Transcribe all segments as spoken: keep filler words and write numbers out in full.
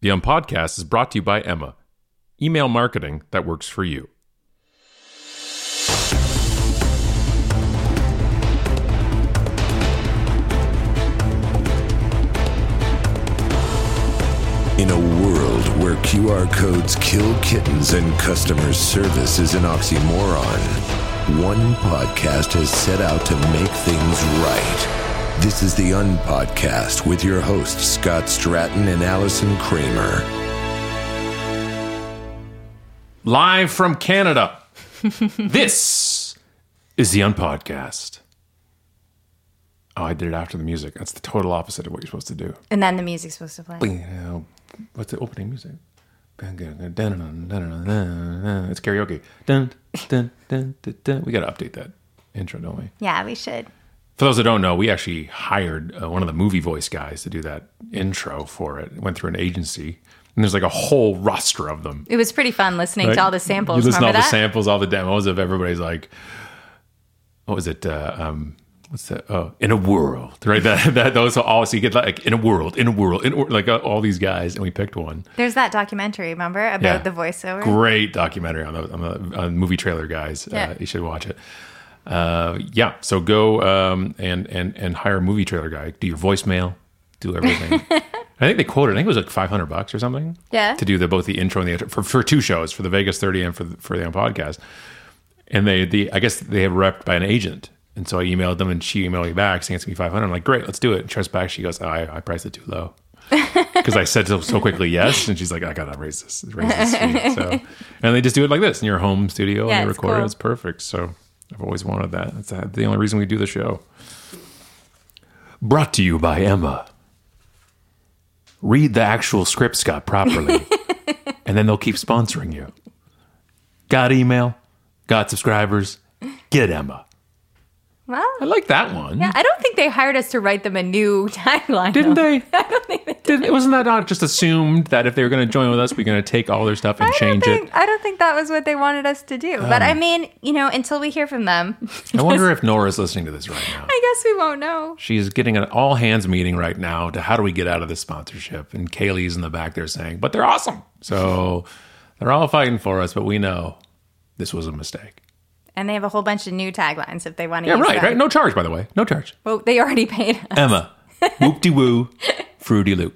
The Unpodcast is brought to you by Emma. Email marketing that works for you. In a world where Q R codes kill kittens and customer service is an oxymoron, one podcast has set out to make things right. This is the Unpodcast with your hosts, Scott Stratton and Allison Kramer. Live from Canada, this is the Unpodcast. Oh, I did it after the music. That's the total opposite of what you're supposed to do. And then the music's supposed to play. What's the opening music? It's karaoke. Dun, dun, dun, dun, dun. We got to update that intro, don't we? Yeah, we should. For those that don't know, we actually hired uh, one of the movie voice guys to do that intro for it. It went through an agency, and there's like a whole roster of them. It was pretty fun listening Right? to all the samples. You listen to all Remember the that? samples, all the demos of everybody's like, what was it? Uh, um, what's that? Oh, in a world, right? That, that those are all. So you get like in a world, in a world, in a, like uh, all these guys, and we picked one. There's that documentary, remember, about Yeah. the voiceover? Great documentary on the, on the on movie trailer guys. Yeah. Uh, you should watch it. Uh, yeah, so go um, and and and hire a movie trailer guy. Do your voicemail, do everything. I think they quoted. I think it was like five hundred bucks or something. Yeah. To do the both the intro and the intro for, for two shows, for the Vegas thirty and for the, for the podcast. And they the I guess they have repped by an agent, and so I emailed them, and she emailed me back saying it's gonna be five hundred. I'm like, great, let's do it. And she back, she goes, oh, I I priced it too low. Because I said so, so quickly yes, and she's like, I gotta raise this, raise this fee. So, and they just do it like this in your home studio, Yeah, and they it's record cool. it. It's perfect. So I've always wanted that. That's the only reason we do the show. Brought to you by Emma. Read the actual script, Scott, properly, and then they'll keep sponsoring you. Got email? Got subscribers? Get Emma. Well, I like that one. yeah, I don't think they hired us to write them a new tagline. Didn't though. they? I don't think they did. Did, wasn't that not just assumed that if they were going to join with us, we're going to take all their stuff and I don't change think, it? I don't think that was what they wanted us to do. but I mean, you know, until we hear from them, I wonder if Nora's listening to this right now. I guess we won't know. She's getting an all hands meeting right now to how do we get out of this sponsorship? And Kaylee's in the back there saying, but they're awesome. So they're all fighting for us, but we know this was a mistake. And they have a whole bunch of new taglines if they want to Yeah, use right, them. right. No charge, by the way. No charge. Well, they already paid us. Emma, whoop-de-woo, fruity-loop.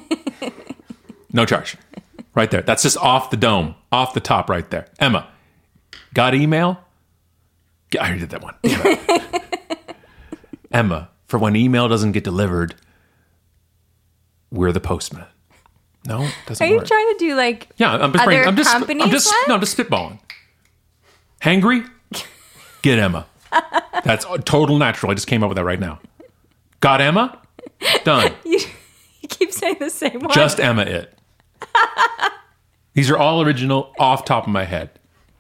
No charge. Right there. That's just off the dome, off the top right there. Emma, got email? I already did that one. Damn it. Emma, for when email doesn't get delivered, we're the postman. No, doesn't Are you work. trying to do like Yeah, I'm just, other bringing, I'm just, companies I'm just, one? no, I'm just spitballing. Hangry? Get Emma. That's total natural. I just came up with that right now. Got Emma? Done. You, you keep saying the same one. Just Emma it. These are all original off top of my head.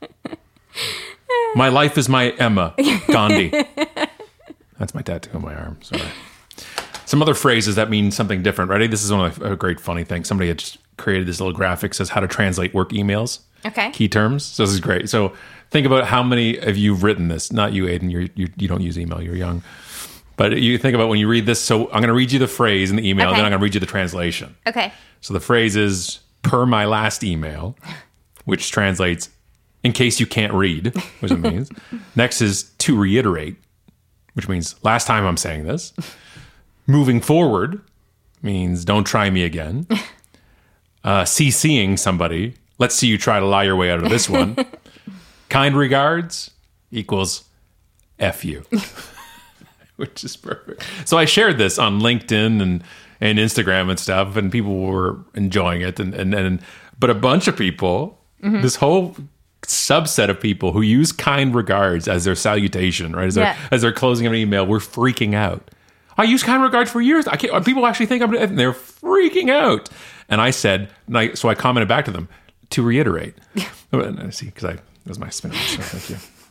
My life is my Emma. Gandhi. That's my tattoo on my arm. Sorry. Some other phrases that mean something different. Ready? This is one of the, a great funny thing. Somebody had just created this little graphic that says how to translate work emails. Okay. Key terms. So this is great. So think about how many of you have written this. Not you, Aiden. You're, you you don't use email. You're young. But you think about when you read this. So I'm going to read you the phrase in the email, Okay. then I'm going to read you the translation. Okay. So the phrase is per my last email, which translates in case you can't read, which it means. Next is to reiterate, which means last time I'm saying this. Moving forward means don't try me again. Uh, CCing somebody. Let's see you try to lie your way out of this one. Kind regards equals F you. Which is perfect. So I shared this on LinkedIn and, and Instagram and stuff, and people were enjoying it. And, and, and but a bunch of people, mm-hmm. this whole subset of people who use kind regards as their salutation, right? As, Yeah. they're, as they're closing an email, we're freaking out. I use kind regards for years. I can't, people actually think I'm, and they're freaking out. And I said, and I, so I commented back to them to reiterate. See, because I that was my spin. So thank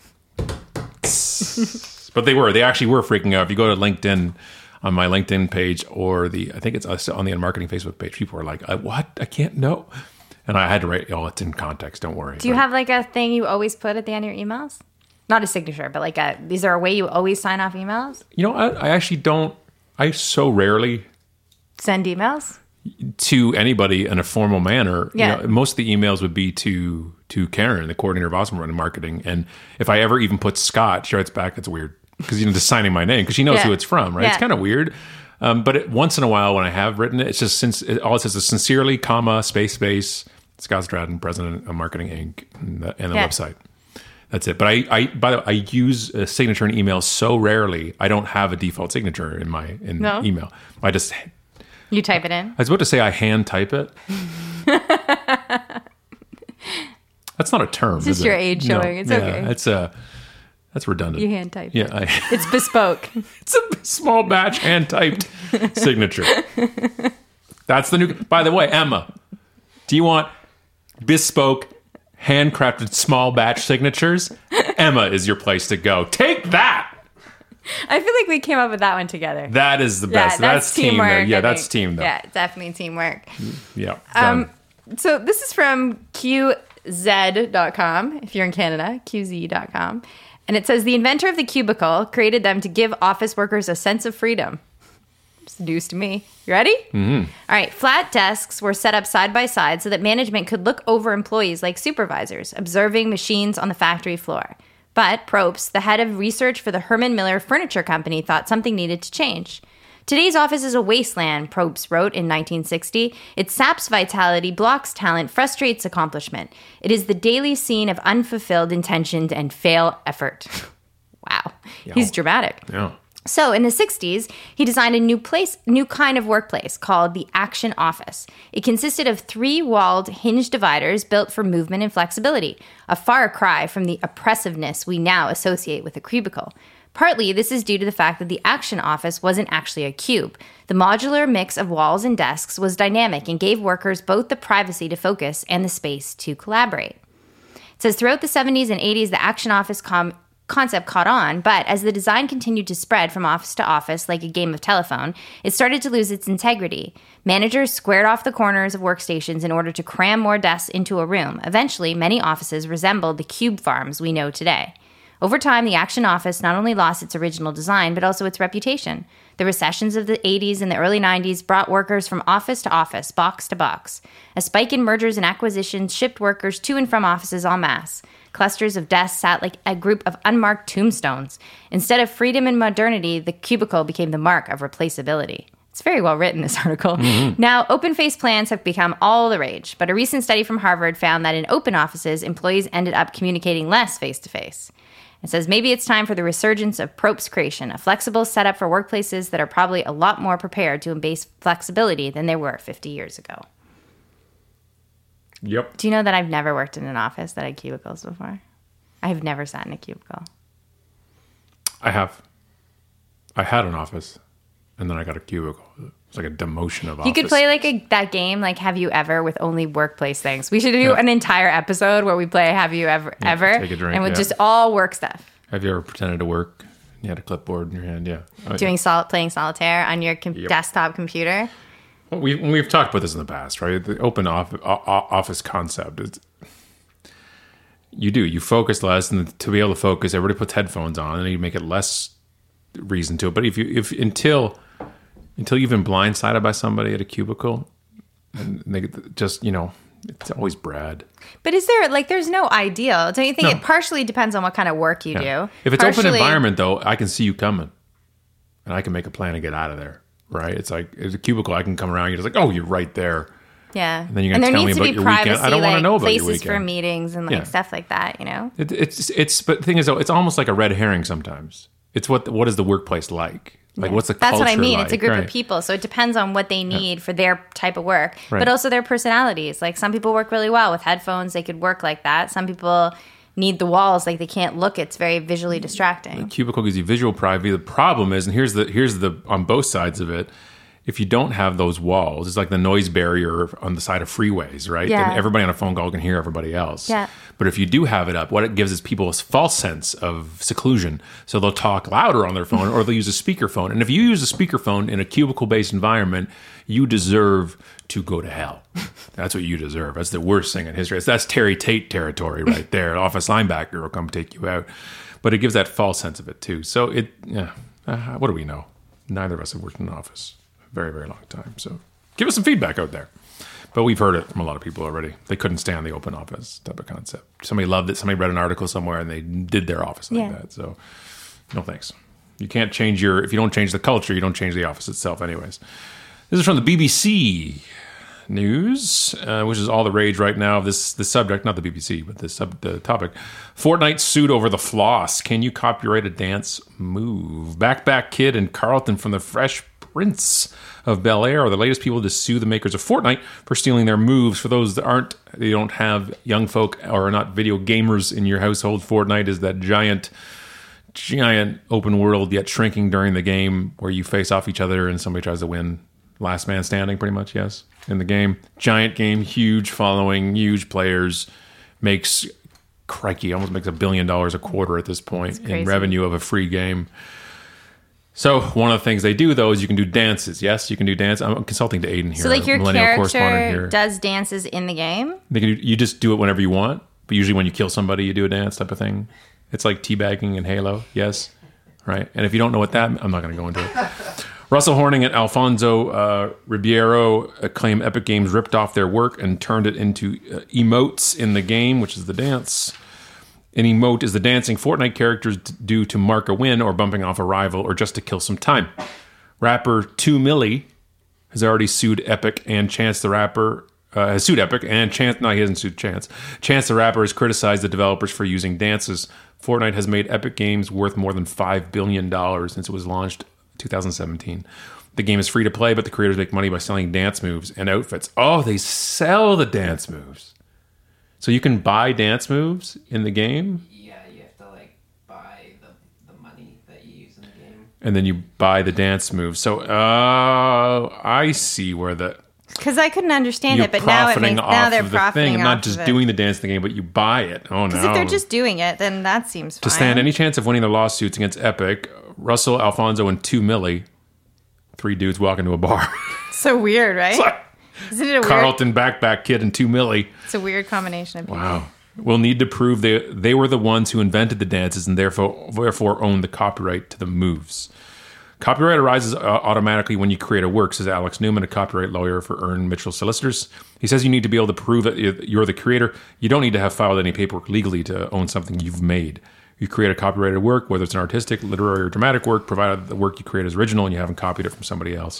you. But they were, they actually were freaking out. If you go to LinkedIn, on my LinkedIn page, or the, I think it's us on the Unmarketing Facebook page, people are like, I, what? I can't know. And I had to write, oh, it's in context. Don't worry. Do you But- have like a thing you always put at the end of your emails? Not a signature, but like a, is there a way you always sign off emails? You know, I, I actually don't, I so rarely, Send emails? to anybody in a formal manner. Yeah. You know, most of the emails would be to to Karen, the coordinator of Awesome Run Marketing. And if I ever even put Scott, she writes back, it's weird. Because, you know, just signing my name, because she knows Yeah. who it's from, right? Yeah. It's kind of weird. Um, but it, once in a while when I have written it, it's just, since it, all it says is sincerely, comma, space, space, Scott Stratton, president of Marketing Incorporated, and the, and the Yeah. website. That's it. But I, I, by the way, I use a signature in email so rarely, I don't have a default signature in my in No? email. I just, You type it in. I was about to say I hand type it. That's not a term. It's just is your it? age No. showing. It's Yeah, okay. It's uh, that's redundant. You hand type. Yeah, I, It's bespoke. it's a small batch hand typed signature. That's the new. By the way, Emma, do you want bespoke, handcrafted small batch signatures? Emma is your place to go. Take that. I feel like we came up with that one together. That is the Yeah, best. that's, team. teamwork. Though. Yeah, I that's think. team though. Yeah, definitely teamwork. Yeah. Um, done. So this is from Q Z dot com, if you're in Canada, Q Z dot com. And it says, the inventor of the cubicle created them to give office workers a sense of freedom. It's news to me. You ready? Mm-hmm. All right. Flat desks were set up side by side so that management could look over employees like supervisors, observing machines on the factory floor. But Probst, the head of research for the Herman Miller Furniture Company, thought something needed to change. Today's office is a wasteland, Probst wrote in nineteen sixty. It saps vitality, blocks talent, frustrates accomplishment. It is the daily scene of unfulfilled intentions and fail effort. Wow. He's dramatic. Yeah. So in the sixties, he designed a new place, new kind of workplace called the Action Office. It consisted of three walled hinge dividers built for movement and flexibility, a far cry from the oppressiveness we now associate with a cubicle. Partly, this is due to the fact that the Action Office wasn't actually a cube. The modular mix of walls and desks was dynamic and gave workers both the privacy to focus and the space to collaborate. It says throughout the seventies and eighties, the Action Office com- concept caught on, but as the design continued to spread from office to office like a game of telephone, it started to lose its integrity. Managers squared off the corners of workstations in order to cram more desks into a room. Eventually, many offices resembled the cube farms we know today. Over time, the Action Office not only lost its original design, but also its reputation. The recessions of the eighties and the early nineties brought workers from office to office, box to box. A spike in mergers and acquisitions shipped workers to and from offices en masse. Clusters of desks sat like a group of unmarked tombstones. Instead of freedom and modernity, the cubicle became the mark of replaceability. It's very well written, this article. Mm-hmm. Now, open-face plans have become all the rage, but a recent study from Harvard found that in open offices, employees ended up communicating less face-to-face. It says, maybe it's time for the resurgence of Probst creation, a flexible setup for workplaces that are probably a lot more prepared to embrace flexibility than they were fifty years ago. Yep. Do you know that I've never worked in an office that had cubicles before? I have never sat in a cubicle. I have. I had an office, and then I got a cubicle. It's like a demotion of office. You could play like a, that game, like Have You Ever, with only workplace things. We should do Yeah. an entire episode where we play Have You Ever, Yeah, ever, take a drink, and with yeah. just all work stuff. Have you ever pretended to work? You had a clipboard in your hand, yeah. Oh, Doing sol- playing solitaire on your com- Yep. desktop computer. Well, we, we've talked about this in the past, right? The open off, o- office concept is you do you focus less, and to be able to focus, everybody puts headphones on, and you make it less reason to it. But if you if until until you've been blindsided by somebody at a cubicle, and they just you know it's always Brad. But is there, like, there's no ideal. Don't you think No. it partially depends on what kind of work you Yeah. do? If it's partially, open environment, though, I can see you coming, and I can make a plan to get out of there. Right? It's like it's a cubicle. I can come around. You're just like, oh, you're right there. Yeah. then you're and gonna there tell me needs to about be your weekend. privacy, I don't wanna like know about your places for weekend. meetings and like Yeah. stuff like that, you know? It, it's it's but the thing is though, it's almost like a red herring sometimes. It's what what is the workplace like? Like what's the That's culture what I mean. like? It's a group Right. of people. So it depends on what they need for their type of work, Right. but also their personalities. Like some people work really well with headphones. They could work like that. Some people need the walls. Like they can't look. It's very visually distracting. Cubicle gives you visual privacy. The problem is, and here's the here's the on both sides of it. If you don't have those walls, it's like the noise barrier on the side of freeways, right? Yeah. And everybody on a phone call can hear everybody else. Yeah. But if you do have it up, what it gives is people a false sense of seclusion. So they'll talk louder on their phone or they'll use a speakerphone. And if you use a speakerphone in a cubicle-based environment, you deserve to go to hell. That's what you deserve. That's the worst thing in history. That's Terry Tate territory right there. Office linebacker will come take you out. But it gives that false sense of it too. So it, yeah. Uh, what do we know? Neither of us have worked in an office. Very, very long time. So Give us some feedback out there. But we've heard it from a lot of people already. They couldn't stand the open office type of concept. Somebody loved it. Somebody read an article somewhere and they did their office like Yeah. that. So no thanks. You can't change your, if you don't change the culture, you don't change the office itself anyways. This is from the B B C News, uh, which is all the rage right now. This the subject, not the B B C, but the, sub, the topic. Fortnite sued over the floss. Can you copyright a dance move? Back Back Kid and Carlton from the Fresh Prince of Bel-Air are the latest people to sue the makers of Fortnite for stealing their moves. For those that aren't, they don't have young folk or are not video gamers in your household, Fortnite is that giant, giant open world yet shrinking during the game where you face off each other and somebody tries to win. Last man standing, pretty much, yes, in the game. Giant game, huge following, huge players, makes, crikey, almost makes a billion dollars a quarter at this point in revenue of a free game. So one of the things they do, though, is you can do dances. Yes, you can do dance. I'm consulting to Aiden here. So like your millennial correspondent character here. does dances in the game? They can do, you just do it whenever you want, but usually when you kill somebody, you do a dance type of thing. It's like teabagging in Halo, yes, right? And if you don't know what that, I'm not going to go into it. Russell Horning and Alfonso uh, Ribeiro uh, claim Epic Games ripped off their work and turned it into uh, emotes in the game, which is the dance. An emote is the dancing Fortnite characters do to mark a win or bumping off a rival or just to kill some time. Rapper two Milli has already sued Epic, and Chance the Rapper uh, has sued Epic, and Chance, no, he hasn't sued Chance. Chance the Rapper has criticized the developers for using dances. Fortnite has made Epic Games worth more than five billion dollars since it was launched in twenty seventeen. The game is free to play, but the creators make money by selling dance moves and outfits. Oh, they sell the dance moves. So you can buy dance moves in the game? Yeah, you have to like buy the, the money that you use in the game. And then you buy the dance moves. So, uh, I see where the... Because I couldn't understand You're it, but now it profiting makes now off they're of the profiting thing. off I'm not just of it. doing the dance in the game, but you buy it. Oh, no. Because if they're just doing it, then that seems fine. To stand any chance of winning the lawsuits against Epic, Russell, Alfonso, and two Milli, three dudes walk into a bar. So weird, right? It's like Isn't it a weird? Carlton, Backpack Kid, and two Milli. It's a weird combination of people. Wow. Will need to prove they they were the ones who invented the dances and therefore therefore own the copyright to the moves. Copyright arises uh, automatically when you create a work, says Alex Newman, a copyright lawyer for Earn Mitchell Solicitors. He says you need to be able to prove that you're the creator. You don't need to have filed any paperwork legally to own something you've made. You create a copyrighted work, whether it's an artistic, literary, or dramatic work, provided the work you create is original and you haven't copied it from somebody else.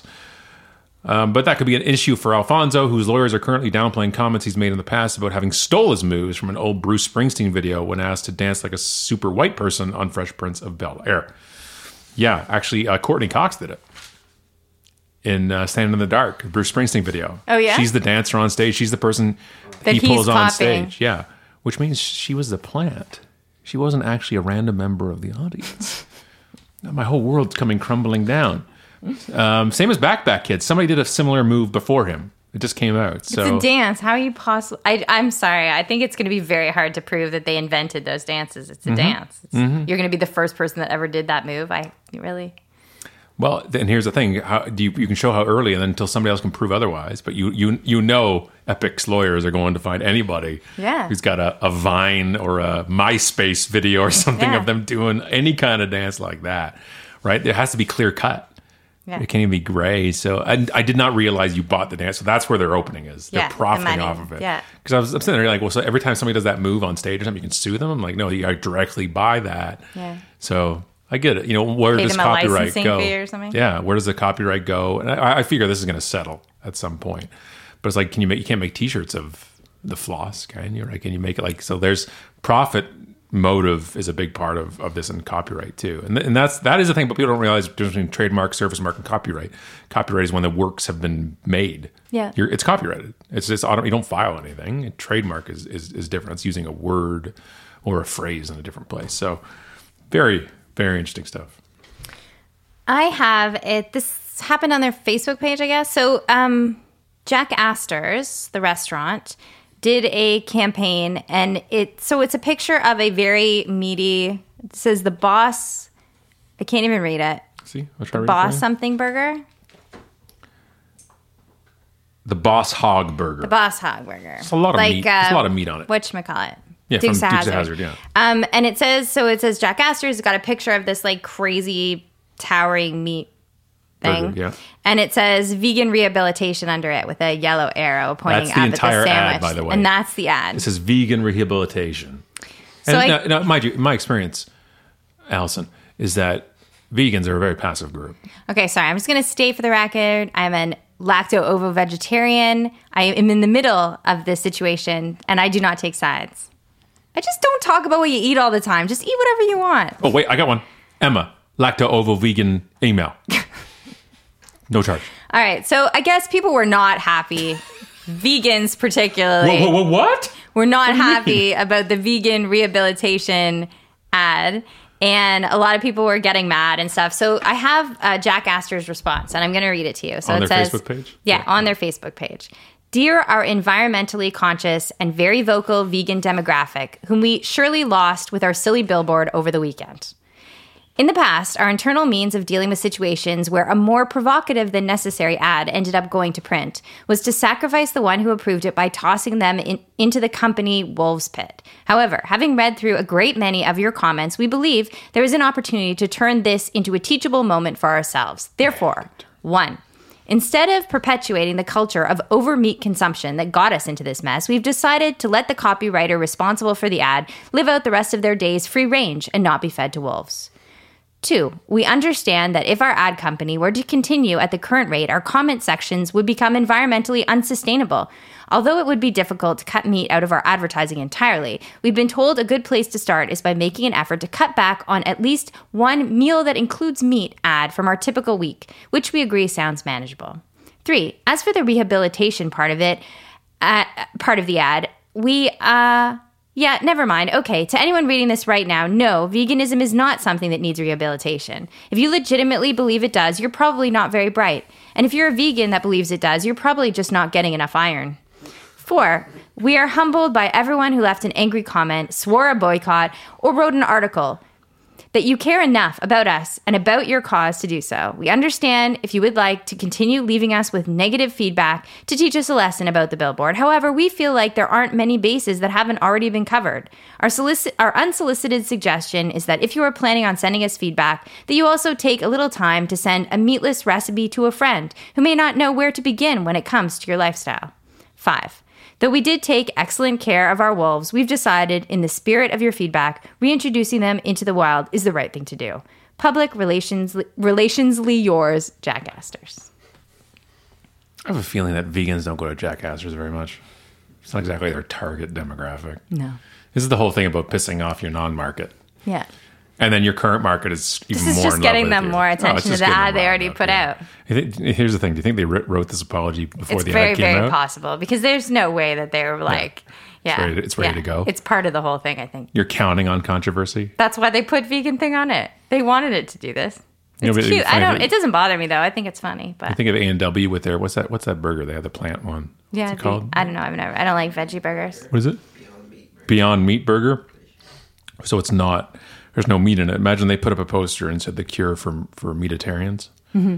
Um, but that could be an issue for Alfonso, whose lawyers are currently downplaying comments he's made in the past about having stole his moves from an old Bruce Springsteen video when asked to dance like a super white person on Fresh Prince of Bel-Air. Yeah, actually, uh, Courtney Cox did it in uh, Stand in the Dark, Bruce Springsteen video. Oh, yeah? She's the dancer on stage. She's the person That he he's pulls on copying. stage. Yeah, which means she was the plant. She wasn't actually a random member of the audience. Now my whole world's coming crumbling down. Um, same as Backpack Kid. Somebody did a similar move before him. It just came out. So It's a dance. How are you possible? I'm sorry. I think it's going to be very hard to prove that they invented those dances. It's a Mm-hmm. dance. It's, You're going to be the first person that ever did that move. I really. well, then here's the thing: how, do you, you can show how early, and then until somebody else can prove otherwise. But you you you know, Epic's lawyers are going to find anybody Yeah. who's got a, a Vine or a MySpace video or something Yeah. of them doing any kind of dance like that, right? There has to be clear cut. Yeah. It can't even be gray. So I, I did not realize you bought the dance. So that's where their opening is. They're Yeah, the profiting money. off of it. Yeah. Because I was I'm sitting there like, well, so every time somebody does that move on stage or something, you can sue them. I'm like, no, you got to directly buy that. Yeah. So I get it. You know, where Pay does them a copyright licensing go? fee or something? Yeah, where does the copyright go? And I, I figure this is going to settle at some point. But it's like, can you make? You can't make T-shirts of the floss, can you? Right? Can you make it like so? There's profit motive is a big part of, of this in copyright too, and th- and that's that is the thing. But people don't realize the difference between trademark, service mark, and copyright. Copyright is when the works have been made. Yeah. You're, it's copyrighted. It's just auto, you don't file anything. And trademark is, is is different. It's using a word or a phrase in a different place. So very very interesting stuff. I have it. This happened on their Facebook page, I guess. So, um, Jack Astor's, the restaurant, did a campaign, and it. So it's a picture of a very meaty. It says the boss. I can't even read it. See, I'll try to read it for Boss you. something burger. The Boss Hog Burger. The Boss Hog Burger. It's a lot of meat. There's a lot of meat on it. Whatchamacallit? Yeah, Dukes from of Dukes of Hazzard. Hazzard, yeah. Um, and it says, so it says Jack Astor's got a picture of this like crazy towering meat thing. Burger, yeah. And it says vegan rehabilitation under it with a yellow arrow pointing That's the up entire at the sandwich. ad, by the way. And that's the ad. It says vegan rehabilitation. So and I- now, now, mind you, my experience, Allison, is that vegans are a very passive group. Okay, sorry. I'm just going to state for the record, I'm an lacto-ovo vegetarian. I am in the middle of this situation, and I do not take sides. I just don't talk about what you eat all the time. Just eat whatever you want. Oh, wait, I got one. Emma, lacto-ovo vegan email. No charge. All right, so I guess people were not happy, vegans particularly, Whoa, whoa, whoa, what? were not happy about the vegan rehabilitation ad. And a lot of people were getting mad and stuff. So I have uh, Jack Astor's response, and I'm going to read it to you. So On it their says, Facebook page? Yeah, Yeah. on their Facebook page. Dear our environmentally conscious and very vocal vegan demographic, whom we surely lost with our silly billboard over the weekend. In the past, our internal means of dealing with situations where a more provocative than necessary ad ended up going to print was to sacrifice the one who approved it by tossing them in, into the company wolves pit. However, having read through a great many of your comments, we believe there is an opportunity to turn this into a teachable moment for ourselves. Therefore, one, instead of perpetuating the culture of over meat consumption that got us into this mess, we've decided to let the copywriter responsible for the ad live out the rest of their days free range and not be fed to wolves. Two, we understand that if our ad company were to continue at the current rate, our comment sections would become environmentally unsustainable. Although it would be difficult to cut meat out of our advertising entirely, we've been told a good place to start is by making an effort to cut back on at least one meal that includes meat ad from our typical week, which we agree sounds manageable. Three, as for the rehabilitation part of it, uh, part of the ad, we, uh... Yeah, never mind. Okay, to anyone reading this right now, no, veganism is not something that needs rehabilitation. If you legitimately believe it does, you're probably not very bright. And if you're a vegan that believes it does, you're probably just not getting enough iron. Four, we are humbled by everyone who left an angry comment, swore a boycott, or wrote an article that you care enough about us and about your cause to do so. We understand if you would like to continue leaving us with negative feedback to teach us a lesson about the billboard. However, we feel like there aren't many bases that haven't already been covered. Our, solici- our unsolicited suggestion is that if you are planning on sending us feedback, that you also take a little time to send a meatless recipe to a friend who may not know where to begin when it comes to your lifestyle. Five, though we did take excellent care of our wolves, we've decided, in the spirit of your feedback, reintroducing them into the wild is the right thing to do. Public relations, relationsly yours, Jack Astor's. I have a feeling that vegans don't go to Jack Astor's very much. It's not exactly their target demographic. No. This is the whole thing about pissing off your non-market. Yeah. And then your current market is even This is more just in love getting with them you. more Oh, it's attention to just the getting ad them they riled already up, put yeah. out. I think- Here's the thing. Do you think they wr- wrote this apology before It's the very, ad came very out? possible because there's no way that they were like, yeah. ready to- it's ready yeah. to go. It's part of the whole thing, I think. You're counting on controversy? That's why they put vegan thing on it. They wanted it to do this. You know, It's but it'd be cute. I funny don't. if It doesn't bother me though. I think it's funny. But I think of A and W with their, what's that What's that burger? They have the plant one. What's yeah, it the- called? I don't know. I've never. I don't like veggie burgers. What is it? Beyond Meat Burger. So it's not, there's no meat in it. Imagine they put up a poster and said the cure for for meatitarians. I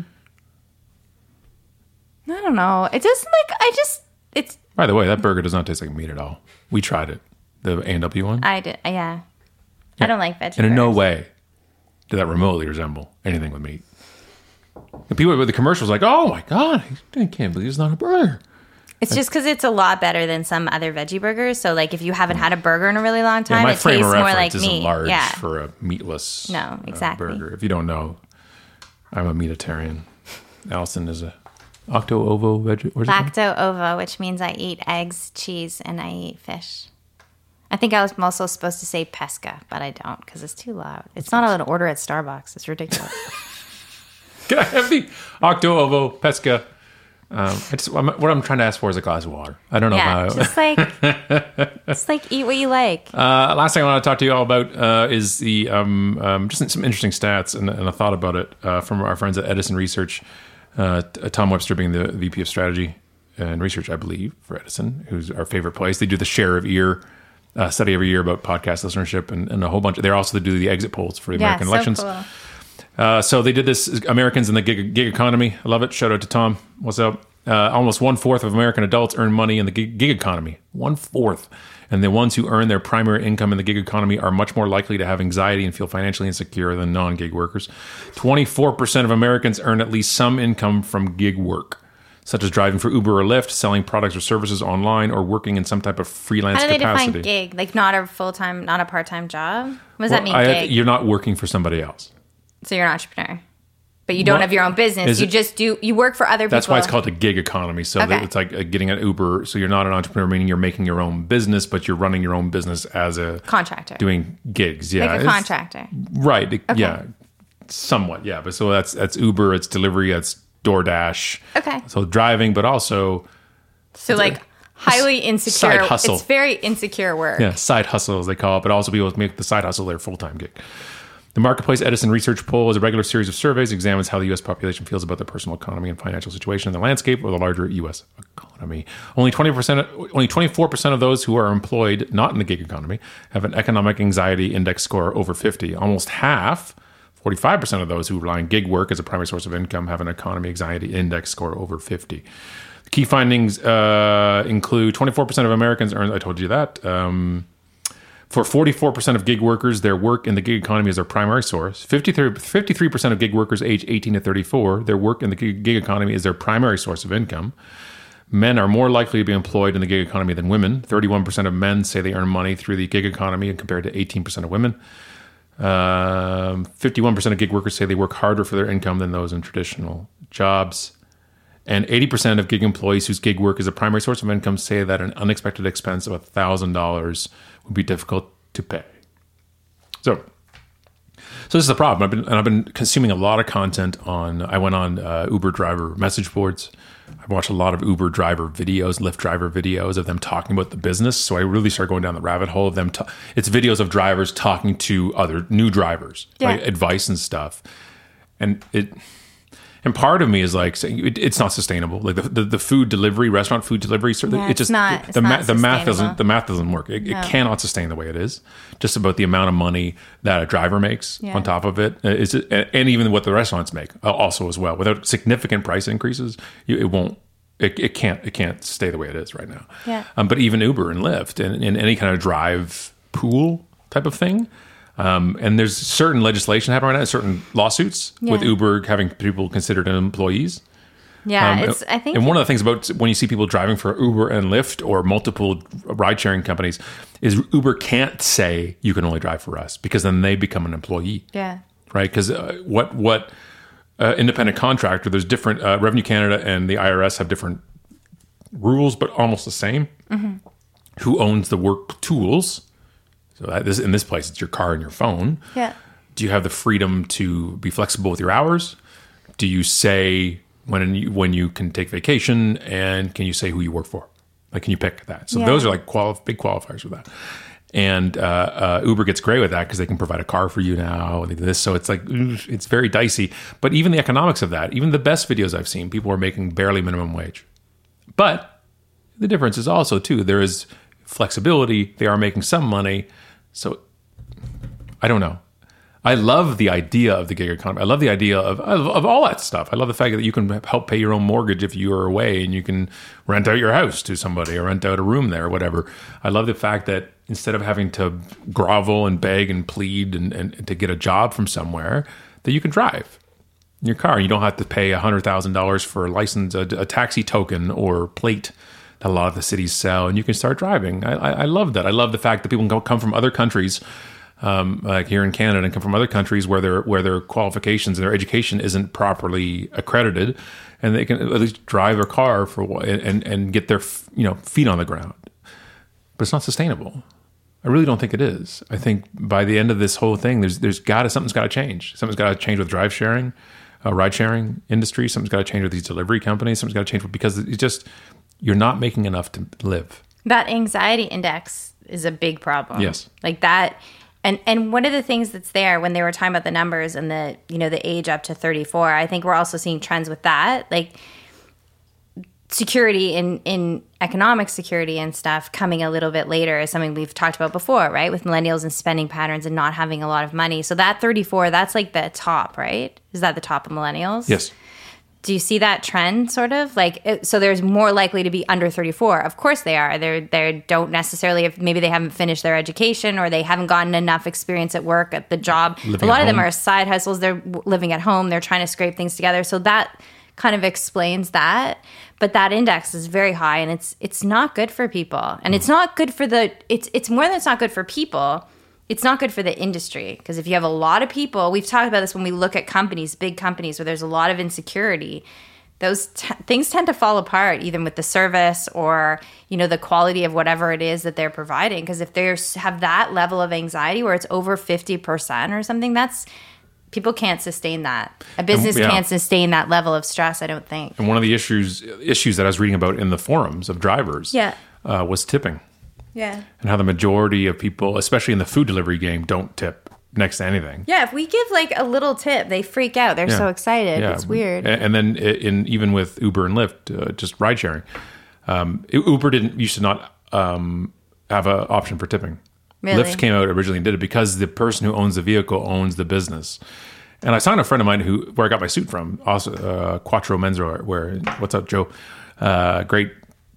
don't know. It doesn't like. I just. It's. By the way, that burger does not taste like meat at all. We tried it. The A and W one. I did. Yeah. I don't like veggie. And in no burgers. way did that remotely resemble anything with meat. And people with the commercials like, oh my God, I can't believe it's not a burger. It's just because it's a lot better than some other veggie burgers. So, like, if you haven't had a burger in a really long Yeah, time, my it frame tastes of more reference like isn't meat. large Yeah. for a meatless No, uh, exactly. burger. If you don't know, I'm a meatitarian. Allison is a octo-ovo veg. Where's it from? Lacto-ovo, which means I eat eggs, cheese, and I eat fish. I think I was also supposed to say pesca, but I don't because it's too loud. It's not an order at Starbucks. It's ridiculous. Can I have the octo-ovo pesca? Um, I just, I'm, what I'm trying to ask for is a glass of water. I don't know yeah, how. just like, just like eat what you like. Uh, last thing I want to talk to you all about uh, is the um, um, just some interesting stats and, and a thought about it uh, from our friends at Edison Research. Uh, Tom Webster being the V P of Strategy and Research, I believe, for Edison, who's our favorite place. They do the share of ear uh, study every year about podcast listenership and, and a whole bunch. They also do the exit polls for the Yeah, American so elections. cool. Uh, so they did this, Americans in the gig, gig economy. I love it. Shout out to Tom. What's up? Uh, almost one-fourth of American adults earn money in the gig, gig economy. One-fourth. And the ones who earn their primary income in the gig economy are much more likely to have anxiety and feel financially insecure than non-gig workers. twenty-four percent of Americans earn at least some income from gig work, such as driving for Uber or Lyft, selling products or services online, or working in some type of freelance How do they capacity. define gig? Like not a full-time, not a part-time job? What does Well, that mean, I- gig? You're not working for somebody else. So you're an entrepreneur. But you don't Well, have your own business. is You it- just do, you work for other people. That's why it's called a gig economy. So Okay. that it's like uh, getting an Uber. So you're not an entrepreneur, meaning you're making your own business, but you're running your own business as a Contractor. doing gigs. Yeah, Like a It's- contractor. Right. it- Yeah. Somewhat. Yeah. But so that's that's Uber. It's delivery. It's DoorDash. Okay. So driving, but also So like highly insecure. side hustle. It's very insecure work. yeah, side hustle as they call it. But also people make the side hustle their full time gig. The Marketplace Edison Research Poll is a regular series of surveys, examines how the U S population feels about their personal economy and financial situation in the landscape of the larger U S economy. Only twenty percent, only twenty-four percent of those who are employed not in the gig economy have an economic anxiety index score over fifty. Almost half, forty-five percent of those who rely on gig work as a primary source of income have an economy anxiety index score over fifty. The key findings uh, include twenty-four percent of Americans earn, I told you that, um, for forty-four percent of gig workers, their work in the gig economy is their primary source. fifty-three percent of gig workers aged eighteen to thirty-four, their work in the gig gig economy is their primary source of income. Men are more likely to be employed in the gig economy than women. thirty-one percent of men say they earn money through the gig economy compared to eighteen percent of women. Um, fifty-one percent of gig workers say they work harder for their income than those in traditional jobs. And eighty percent of gig employees whose gig work is a primary source of income say that an unexpected expense of one thousand dollars would be difficult to pay. So, so this is the problem. I've been, and I've been consuming a lot of content on, I went on uh, Uber driver message boards. I've watched a lot of Uber driver videos, Lyft driver videos of them talking about the business. So I really started going down the rabbit hole of them. Ta- it's videos of drivers talking to other new drivers, Yeah. like advice and stuff. And it... And part of me is like saying it, it's not sustainable. Like the, the, the food delivery, restaurant food delivery, so Yeah, it it's just not- the it's ma- not the math sustainable. doesn't the math doesn't work. It, No. it cannot sustain the way it is. Just about the amount of money that a driver makes Yeah. on top of it uh, is, and even what the restaurants make uh, also as well. Without significant price increases, you, it won't. It, it can't. It can't stay the way it is right now. Yeah. Um, but even Uber and Lyft and, and any kind of drive pool type of thing. Um, and there's certain legislation happening right now, certain lawsuits with Yeah. Uber having people considered employees. Yeah, Um, it's. I think. And one of the things about when you see people driving for Uber and Lyft or multiple ride sharing companies is Uber can't say you can only drive for us because then they become an employee, Yeah. right? Because uh, what what uh, independent contractor? There's different uh, Revenue Canada and the I R S have different rules, but almost the same. Mm-hmm. Who owns the work tools? So that this, in this place, it's your car and your phone. Yeah. Do you have the freedom to be flexible with your hours? Do you say when you, when you can take vacation, and can you say who you work for? Like, can you pick that? So Yeah. those are like quali- big qualifiers for that. And uh, uh, Uber gets great with that because they can provide a car for you now. And they do this, so it's like oof, it's very dicey. But even the economics of that, even the best videos I've seen, people are making barely minimum wage. But the difference is also too there is flexibility. They are making some money. So I don't know. I love the idea of the gig economy. I love the idea of, of of all that stuff. I love the fact that you can help pay your own mortgage if you are away and you can rent out your house to somebody or rent out a room there or whatever. I love the fact that instead of having to grovel and beg and plead and, and, and to get a job from somewhere, that you can drive in your car. You don't have to pay one hundred thousand dollars for a license, a, a taxi token or plate that a lot of the cities sell, and you can start driving. I, I, I love that. I love the fact that people can come from other countries, um, like here in Canada, and come from other countries where their where their qualifications and their education isn't properly accredited, and they can at least drive their car for a while and and get their you know feet on the ground. But it's not sustainable. I really don't think it is. I think by the end of this whole thing, there's there's got to something's got to change. Something's got to change with drive sharing, uh, ride sharing industry. Something's got to change with these delivery companies. Something's got to change with, because it's just you're not making enough to live. That anxiety index is a big problem. Yes. Like that. And and one of the things that's there when they were talking about the numbers and the, you know, the age up to thirty-four, I think we're also seeing trends with that. Like security in, in economic security and stuff coming a little bit later is something we've talked about before, right? With millennials and spending patterns and not having a lot of money. So that thirty-four, that's like the top, right? Is that the top of millennials? Yes. Do you see that trend sort of like, it, so there's more likely to be under thirty-four. Of course they are. They're, they don't necessarily, if maybe they haven't finished their education or they haven't gotten enough experience at work, at the job. Living a lot at of them home. are side hustles. They're w- living at home. They're trying to scrape things together. So that kind of explains that. But that index is very high and it's, it's not good for people. And it's not good for the, it's, it's more than it's not good for people. It's not good for the industry because if you have a lot of people, we've talked about this when we look at companies, big companies where there's a lot of insecurity, those t- things tend to fall apart either with the service or, you know, the quality of whatever it is that they're providing. Because if they have that level of anxiety where it's over fifty percent or something, that's, people can't sustain that. A business yeah. can't sustain that level of stress, I don't think. And one of the issues issues that I was reading about in the forums of drivers Yeah. uh, was tipping. Yeah. And how the majority of people, especially in the food delivery game, don't tip next to anything. Yeah, if we give like a little tip, they freak out. They're Yeah. so excited. Yeah. It's weird. And, and then in even with Uber and Lyft, uh, just ride sharing, um, Uber didn't used to not um, have an option for tipping. Really? Lyft came out originally and did it because the person who owns the vehicle owns the business. And I saw a friend of mine who where I got my suit from, also uh, Quattro Menswear. Where what's up, Joe? Uh, great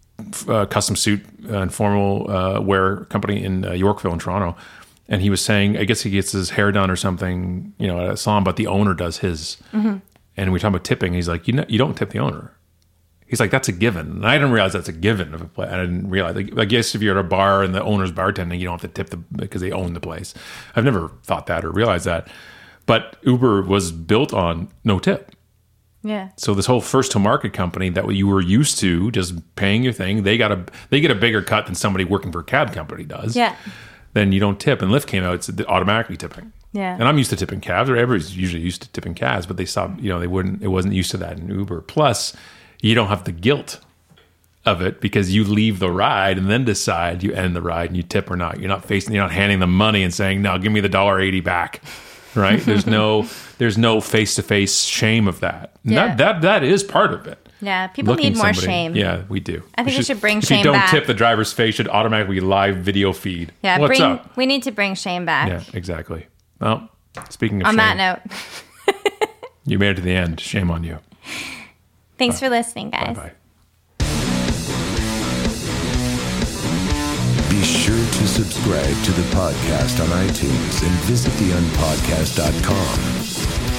uh, custom suit and formal uh, wear company in uh, Yorkville in Toronto. And he was saying, I guess he gets his hair done or something, you know, at a salon, but the owner does his. Mm-hmm. And we talk about tipping. He's like, you know, you don't tip the owner. He's like, that's a given. And I didn't realize that's a given. Of a place. I didn't realize. Like, I guess if you're at a bar and the owner's bartending, you don't have to tip the because they own the place. I've never thought that or realized that. But Uber was built on no tip. Yeah. So this whole first to market company that you were used to just paying your thing, they got a they get a bigger cut than somebody working for a cab company does. Yeah. Then you don't tip. And Lyft came out, it's automatically tipping. Yeah. And I'm used to tipping cabs, or everybody's usually used to tipping cabs, but they stopped, you know, they wouldn't, it wasn't used to that in Uber. Plus, you don't have the guilt of it because you leave the ride and then decide you end the ride and you tip or not. You're not facing, you're not handing them money and saying, no, give me the one dollar eighty back. Right? There's no, there's no face-to-face shame of that. And Yeah. That, that, that is part of it. Yeah. People Looking need more somebody- shame. Yeah, we do. I think we should bring if shame you don't back. tip, the driver's face should automatically live video feed. Yeah. What's bring, up? We need to bring shame back. Yeah, exactly. Well, speaking of On shame, that note, you made it to the end. Shame on you. thanks for listening, guys. Bye-bye. Be sure to subscribe to the podcast on iTunes and visit the unpodcast dot com.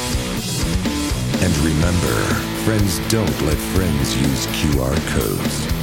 And remember, friends don't let friends use Q R codes.